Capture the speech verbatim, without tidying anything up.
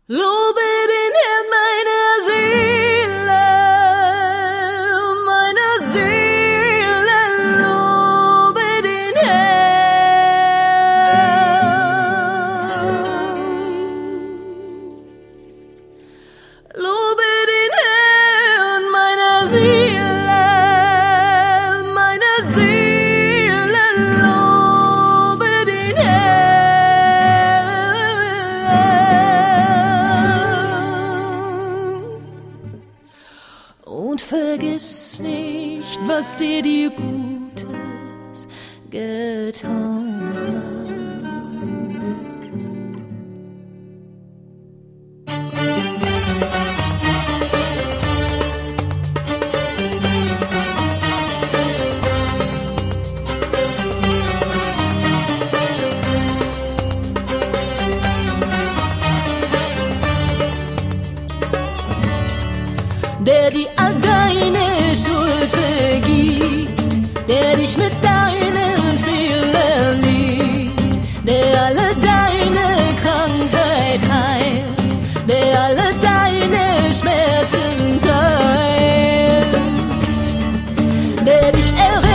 Lobe den Herrn meiner Seele, meiner Seele, lobe den Herrn. Lobe den Herrn meiner Seele, meiner Seele, lobe den Herrn. Und vergiss nicht, was er dir Gutes getan hat. Der dir all deine Schuld vergibt, der dich mit deinen Fehlern liebt, der alle deine Krankheit heilt, der alle deine Schmerzen teilt, der dich errettet